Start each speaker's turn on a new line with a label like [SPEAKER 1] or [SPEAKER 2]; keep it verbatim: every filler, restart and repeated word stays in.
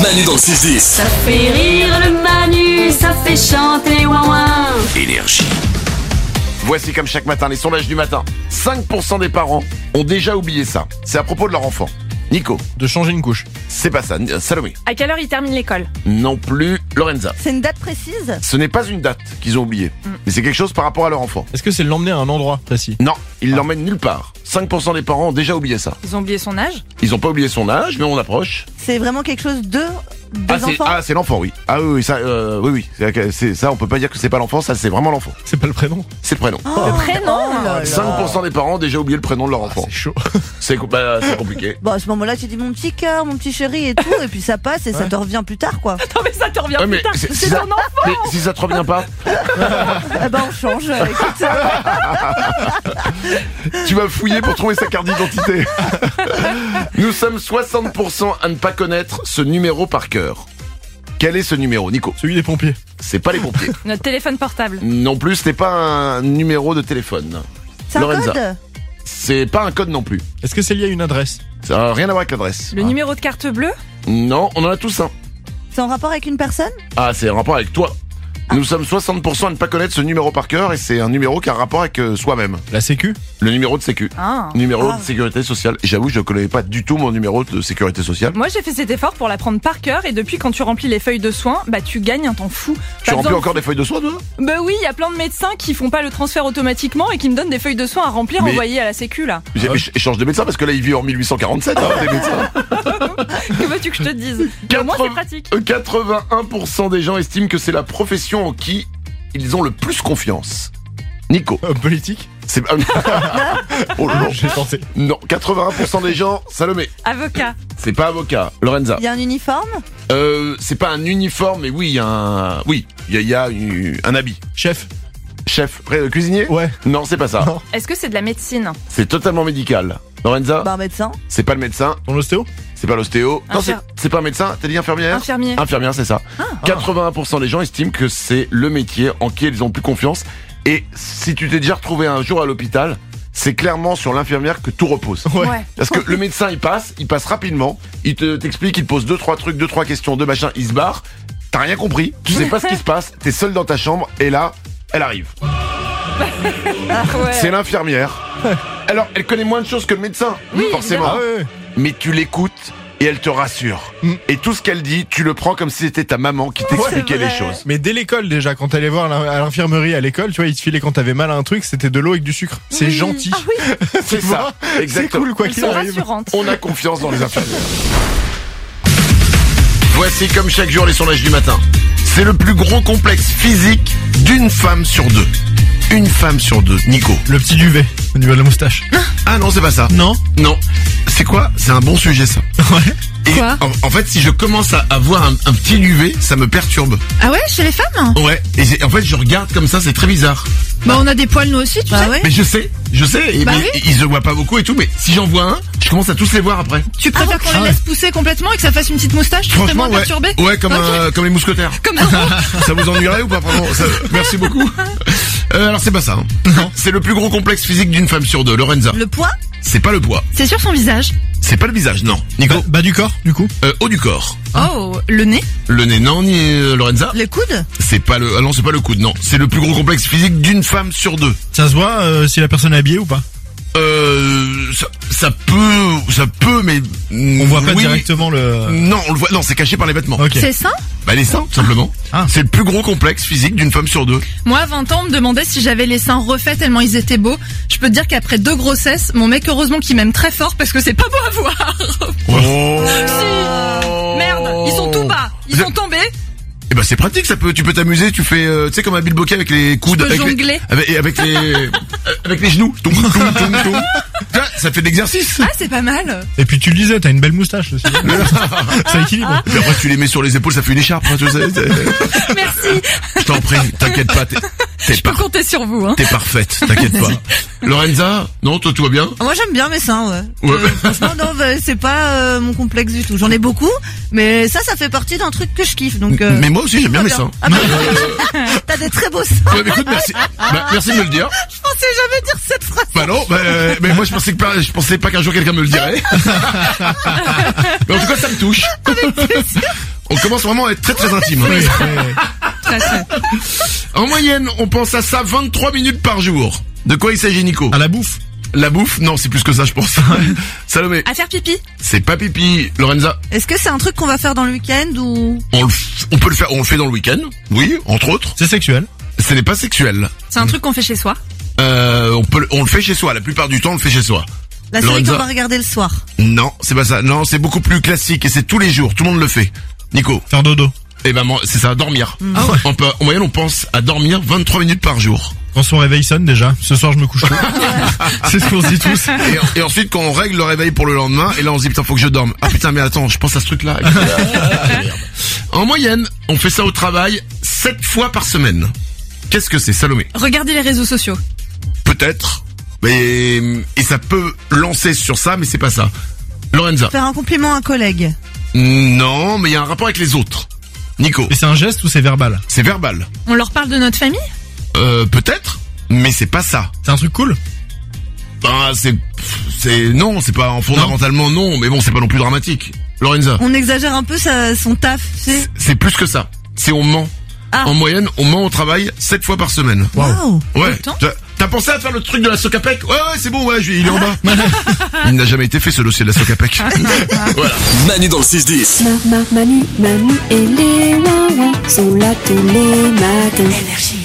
[SPEAKER 1] Manu dans le six dix.
[SPEAKER 2] Ça fait rire le Manu, ça fait chanter ouin-ouin.
[SPEAKER 1] Énergie.
[SPEAKER 3] Voici comme chaque matin les sondages du matin. cinq pour cent des parents ont déjà oublié ça. C'est à propos de leur enfant. Nico,
[SPEAKER 4] De changer une couche.
[SPEAKER 3] c'est pas ça. Euh, Salomé,
[SPEAKER 5] À quelle heure il termine l'école?
[SPEAKER 3] non plus. Lorenza,
[SPEAKER 6] C'est une date précise?
[SPEAKER 3] ce n'est pas une date qu'ils ont oubliée, mais c'est quelque chose par rapport à leur enfant.
[SPEAKER 4] Est-ce que c'est l'emmener à un endroit précis?
[SPEAKER 3] Non, ils l'emmènent nulle part. cinq pour cent des parents ont déjà oublié ça.
[SPEAKER 5] Ils ont oublié son âge?
[SPEAKER 3] Ils ont pas oublié son âge, mais on approche.
[SPEAKER 6] C'est vraiment quelque chose de des
[SPEAKER 3] Ah, c'est,
[SPEAKER 6] enfants?
[SPEAKER 3] ah, c'est l'enfant, oui. Ah oui, oui, ça, euh, oui, oui. C'est, c'est- ça, on peut pas dire que c'est pas l'enfant, ça, c'est vraiment l'enfant.
[SPEAKER 4] C'est pas le prénom?
[SPEAKER 3] C'est le prénom.
[SPEAKER 6] Oh,
[SPEAKER 5] Le prénom?
[SPEAKER 6] oh là là.
[SPEAKER 3] cinq pour cent des parents ont déjà oublié le prénom de leur enfant.
[SPEAKER 4] C'est chaud.
[SPEAKER 3] C'est, co- bah, c'est compliqué.
[SPEAKER 6] Bon, à ce moment-là, tu dis mon petit cœur, mon petit chéri et tout, et puis ça passe et ça te revient plus tard, quoi.
[SPEAKER 5] Non mais ça te revient
[SPEAKER 3] Ouais,
[SPEAKER 5] plus
[SPEAKER 3] mais
[SPEAKER 5] tard.
[SPEAKER 3] c'est-
[SPEAKER 5] C'est
[SPEAKER 3] si ça-
[SPEAKER 5] ton enfant.
[SPEAKER 3] Mais si ça te revient pas,
[SPEAKER 6] Eh ben, on change. euh, écoute.
[SPEAKER 3] tu vas fouiller pour trouver sa carte d'identité. Nous sommes soixante pour cent à ne pas connaître ce numéro par cœur. Quel est ce numéro, Nico?
[SPEAKER 4] Celui des pompiers.
[SPEAKER 3] C'est pas les pompiers.
[SPEAKER 5] Notre téléphone portable.
[SPEAKER 3] Non plus, ce n'est pas un numéro de téléphone.
[SPEAKER 6] C'est un
[SPEAKER 3] Lorenza.
[SPEAKER 6] code?
[SPEAKER 3] C'est pas un code non plus.
[SPEAKER 4] Est-ce que c'est lié à une adresse?
[SPEAKER 3] Ça n'a rien à voir avec l'adresse.
[SPEAKER 5] Le numéro de carte bleue?
[SPEAKER 3] Non, on en a tous un.
[SPEAKER 6] C'est en rapport avec une personne?
[SPEAKER 3] Ah, c'est un rapport avec toi. Nous sommes soixante pour cent à ne pas connaître ce numéro par cœur et c'est un numéro qui a un rapport avec euh, soi-même.
[SPEAKER 4] La sécu?
[SPEAKER 3] Le numéro de sécu.
[SPEAKER 5] Ah.
[SPEAKER 3] Numéro
[SPEAKER 6] Ah.
[SPEAKER 3] de sécurité sociale. Et j'avoue, je ne connais pas du tout mon numéro de sécurité sociale.
[SPEAKER 5] Moi j'ai fait cet effort pour l'apprendre par cœur et depuis quand tu remplis les feuilles de soins, bah tu gagnes un temps fou.
[SPEAKER 3] Tu
[SPEAKER 5] Pas
[SPEAKER 3] remplis
[SPEAKER 5] besoin
[SPEAKER 3] encore des feuilles de soins, toi
[SPEAKER 5] de- Bah oui, il y a plein de médecins qui font pas le transfert automatiquement et qui me donnent des feuilles de soins à remplir
[SPEAKER 3] Mais-
[SPEAKER 5] envoyées à la sécu là.
[SPEAKER 3] J'ai- mais Échange de médecins parce que là, il vit en mille huit cent quarante-sept, hein, des médecins.
[SPEAKER 5] Que veux-tu que je te dise? Mais au moins c'est pratique.
[SPEAKER 3] Euh, quatre-vingt-un pour cent des gens estiment que c'est la profession en qui ils ont le plus confiance. Nico,
[SPEAKER 4] Homme politique?
[SPEAKER 3] c'est oh là là.
[SPEAKER 4] J'ai tenté.
[SPEAKER 3] Non, quatre-vingt-un pour cent des gens. Salomé,
[SPEAKER 5] Avocat.
[SPEAKER 3] c'est pas avocat. Lorenza,
[SPEAKER 6] Il y a un uniforme?
[SPEAKER 3] euh, c'est pas un uniforme, mais oui, il y a un, oui, il y a, il y a une- un habit.
[SPEAKER 4] Chef?
[SPEAKER 3] Chef, euh, cuisinier?
[SPEAKER 4] Ouais.
[SPEAKER 3] Non, c'est pas ça.
[SPEAKER 4] Non.
[SPEAKER 5] Est-ce que c'est de la médecine?
[SPEAKER 3] C'est totalement médical. Lorenza,
[SPEAKER 6] Bah, un médecin.
[SPEAKER 3] c'est pas le médecin,
[SPEAKER 4] Ton ostéo?
[SPEAKER 3] c'est pas l'ostéo. Non, c'est
[SPEAKER 5] Infir-
[SPEAKER 3] c'est pas un médecin. T'as dit infirmière?
[SPEAKER 5] Infirmier.
[SPEAKER 3] Infirmière, c'est ça. quatre-vingt-un pour cent des gens estiment que c'est le métier en qui ils ont plus confiance. Et si tu t'es déjà retrouvé un jour à l'hôpital, c'est clairement sur l'infirmière que tout repose.
[SPEAKER 4] Ouais.
[SPEAKER 3] Parce que le médecin, il passe, il passe rapidement, il te t'explique, il te pose deux, trois trucs, deux, trois questions, deux machins, il se barre. T'as rien compris, tu sais pas ce qui se passe, t'es seul dans ta chambre, et là, elle arrive.
[SPEAKER 5] Ouais.
[SPEAKER 3] C'est l'infirmière. Alors, elle connaît moins de choses que le médecin, forcément.
[SPEAKER 4] Ah ouais, ouais.
[SPEAKER 3] Mais tu l'écoutes et elle te rassure.
[SPEAKER 4] Mm.
[SPEAKER 3] Et tout ce qu'elle dit, tu le prends comme si c'était ta maman qui t'expliquait
[SPEAKER 6] c'est
[SPEAKER 3] les
[SPEAKER 6] vrai.
[SPEAKER 3] choses.
[SPEAKER 4] Mais dès l'école déjà, quand t'allais voir l'in- à l'infirmerie à l'école, tu vois, ils te filaient quand t'avais mal à un truc, c'était de l'eau avec du sucre. C'est
[SPEAKER 5] Oui.
[SPEAKER 4] gentil.
[SPEAKER 6] Ah oui.
[SPEAKER 3] C'est
[SPEAKER 4] Tu
[SPEAKER 3] ça,
[SPEAKER 4] vois, C'est
[SPEAKER 3] exactement.
[SPEAKER 4] cool quoi
[SPEAKER 5] Elles
[SPEAKER 4] qu'il
[SPEAKER 5] sont
[SPEAKER 4] arrive.
[SPEAKER 5] rassurantes.
[SPEAKER 3] On a confiance dans les infirmières. Voici comme chaque jour les sondages du matin. C'est le plus gros complexe physique d'une femme sur deux. Une femme sur deux. Nico.
[SPEAKER 4] Le petit duvet au niveau de la moustache.
[SPEAKER 3] Ah non, c'est pas ça.
[SPEAKER 4] Non?
[SPEAKER 3] Non. C'est quoi? C'est un bon sujet ça.
[SPEAKER 4] Ouais.
[SPEAKER 3] Et
[SPEAKER 7] Quoi
[SPEAKER 3] en, en fait, si je commence à avoir un, un petit duvet, ça me perturbe.
[SPEAKER 7] Ah ouais, chez les femmes?
[SPEAKER 3] Ouais. Et j'ai- en fait, je regarde comme ça, c'est très bizarre.
[SPEAKER 7] Bah on a des poils nous aussi, tu
[SPEAKER 6] Bah
[SPEAKER 7] sais.
[SPEAKER 6] ouais.
[SPEAKER 3] Mais je sais, je sais. Et
[SPEAKER 7] Bah
[SPEAKER 3] mais
[SPEAKER 7] oui.
[SPEAKER 3] ils se voient pas beaucoup et tout. Mais si j'en vois un, je commence à tous les voir après.
[SPEAKER 7] Tu préfères qu'on
[SPEAKER 3] Ah
[SPEAKER 7] les
[SPEAKER 3] ouais.
[SPEAKER 7] laisse pousser complètement et que ça fasse une petite moustache? Tu serais
[SPEAKER 3] Franchement,
[SPEAKER 7] moins
[SPEAKER 3] ouais.
[SPEAKER 7] perturbé?
[SPEAKER 3] Ouais, comme,
[SPEAKER 7] Ok.
[SPEAKER 3] un- comme les mousquetaires.
[SPEAKER 7] Comme un
[SPEAKER 3] Ça vous ennuierait ou pas, pardon ça- Merci beaucoup. Euh, alors c'est pas ça. hein. C'est le plus gros complexe physique d'une femme sur deux. Lorenza.
[SPEAKER 6] Le poids?
[SPEAKER 3] C'est pas le poids.
[SPEAKER 7] C'est sur son visage.
[SPEAKER 3] C'est pas le visage, non. Nico.
[SPEAKER 4] Bas, bas du corps, du coup.
[SPEAKER 3] Euh, haut du corps.
[SPEAKER 7] Oh, le nez.
[SPEAKER 3] Le nez, non, ni euh, Lorenza.
[SPEAKER 6] Les coudes?
[SPEAKER 3] C'est pas le. Ah non, c'est pas le coude, non. C'est le plus gros complexe physique d'une femme sur deux.
[SPEAKER 4] Ça se voit euh, si la personne est habillée ou pas?
[SPEAKER 3] Euh, ça, ça peut, ça peut, mais
[SPEAKER 4] On voit pas
[SPEAKER 3] oui.
[SPEAKER 4] directement le...
[SPEAKER 3] Non, on le voit. Non, c'est caché par les vêtements.
[SPEAKER 4] Ok.
[SPEAKER 7] C'est ça?
[SPEAKER 3] Bah les seins, tout simplement.
[SPEAKER 4] Ah.
[SPEAKER 3] C'est le plus gros complexe physique d'une femme sur deux.
[SPEAKER 7] Moi, à vingt ans, on me demandait si j'avais les seins refaits tellement ils étaient beaux. Je peux te dire qu'après deux grossesses, mon mec, heureusement qu'il m'aime très fort parce que c'est pas beau à voir.
[SPEAKER 3] Oh.
[SPEAKER 7] Si. Merde, ils sont tout bas. Ils
[SPEAKER 3] Vous
[SPEAKER 7] sont tombés.
[SPEAKER 3] Eh ben c'est pratique, ça peut, tu peux t'amuser, tu fais, euh, tu sais comme un Bill Bokeh avec les coudes,
[SPEAKER 7] peux
[SPEAKER 3] avec les,
[SPEAKER 7] jongler.
[SPEAKER 3] avec, et avec les, euh, avec les genoux. Toum, toum, toum, toum. Tu vois, ça fait de l'exercice.
[SPEAKER 7] Ah, c'est pas mal.
[SPEAKER 4] Et puis tu le disais, t'as une belle moustache aussi. Ça équilibre.
[SPEAKER 3] Et puis après tu les mets sur les épaules, ça fait une écharpe. hein, tu sais, c'est-
[SPEAKER 7] Merci.
[SPEAKER 3] Je t'en prie, t'inquiète pas, t'es, t'es,
[SPEAKER 7] Je peux
[SPEAKER 3] par-
[SPEAKER 7] compter sur vous, hein.
[SPEAKER 3] t'es parfaite, t'inquiète pas. Lorenza, non, toi tout va bien?
[SPEAKER 6] Moi, j'aime bien mes seins, ouais.
[SPEAKER 3] Ouais.
[SPEAKER 6] Euh, franchement, non, bah, c'est pas euh, mon complexe du tout. J'en ai beaucoup, mais ça, ça fait partie d'un truc que je kiffe. Donc, euh,
[SPEAKER 3] Mais moi aussi j'aime bien mes seins.
[SPEAKER 6] Ah bah, t'as des très beaux seins.
[SPEAKER 3] Ouais, mais écoute, merci, bah, merci de me le dire.
[SPEAKER 6] Je pensais jamais dire cette phrase.
[SPEAKER 3] Bah non, bah, euh, mais moi je pensais que pas, je pensais pas qu'un jour quelqu'un me le dirait. Mais en tout cas, ça me touche. On commence vraiment à être très très intime.
[SPEAKER 4] Oui,
[SPEAKER 3] hein.
[SPEAKER 4] oui.
[SPEAKER 7] Très, très.
[SPEAKER 3] En moyenne, on pense à ça vingt-trois minutes par jour. De quoi il s'agit, Nico?
[SPEAKER 4] À la bouffe.
[SPEAKER 3] La bouffe? Non, c'est plus que ça, je pense. Salomé,
[SPEAKER 5] À faire pipi.
[SPEAKER 3] c'est pas pipi. Lorenza,
[SPEAKER 6] Est-ce que c'est un truc qu'on va faire dans le week-end ou...
[SPEAKER 3] on, le f- on peut le faire, on le fait dans le week-end. Oui, entre autres.
[SPEAKER 4] C'est sexuel.
[SPEAKER 3] Ce n'est pas sexuel.
[SPEAKER 5] C'est un truc qu'on fait chez soi.
[SPEAKER 3] Euh, on peut, le- on le fait chez soi. La plupart du temps, on le fait chez soi.
[SPEAKER 6] La série
[SPEAKER 3] Lorenza.
[SPEAKER 6] qu'on va regarder le soir?
[SPEAKER 3] Non, c'est pas ça. Non, c'est beaucoup plus classique et c'est tous les jours. Tout le monde le fait. Nico.
[SPEAKER 4] Faire dodo.
[SPEAKER 3] Eh ben, moi, c'est ça, dormir.
[SPEAKER 4] Ah ouais.
[SPEAKER 3] On peut, en moyenne, on pense à dormir vingt-trois minutes par jour.
[SPEAKER 4] Quand son réveil sonne déjà. Ce soir, je me couche tôt. C'est ce qu'on se dit tous.
[SPEAKER 3] Et, et ensuite, quand on règle le réveil pour le lendemain, et là, on se dit, putain, faut que je dorme. Ah putain, mais attends, je pense à ce truc-là. En moyenne, on fait ça au travail sept fois par semaine. Qu'est-ce que c'est, Salomé?
[SPEAKER 5] Regardez les réseaux sociaux.
[SPEAKER 3] Peut-être. Mais, et ça peut lancer sur ça, mais c'est pas ça. Lorenza.
[SPEAKER 6] Faire un compliment à un collègue?
[SPEAKER 3] Non, mais il y a un rapport avec les autres. Nico.
[SPEAKER 4] Et c'est un geste ou c'est verbal?
[SPEAKER 3] C'est verbal.
[SPEAKER 5] On leur parle de notre famille.
[SPEAKER 3] Euh, peut-être, mais c'est pas ça.
[SPEAKER 4] C'est un truc cool?
[SPEAKER 3] Bah, c'est, c'est, non, c'est pas, fondamentalement non, mais bon, c'est pas non plus dramatique. Lorenza.
[SPEAKER 6] On exagère un peu sa, son taf, c'est...
[SPEAKER 3] C'est plus que ça. C'est on ment.
[SPEAKER 6] Ah.
[SPEAKER 3] En moyenne, on ment au travail sept fois par semaine.
[SPEAKER 6] Waouh.
[SPEAKER 3] Ouais.
[SPEAKER 5] Autant
[SPEAKER 3] T'as- T'as pensé à faire le truc de la Socapec? Ouais, ouais, c'est bon, ouais, je- il est en bas. Il n'a jamais été fait ce dossier de la Socapec. Voilà.
[SPEAKER 1] Manu dans le six dix.
[SPEAKER 2] Ma, ma, Manu, Manu et les Wawa sont là tous les matins. Énergie.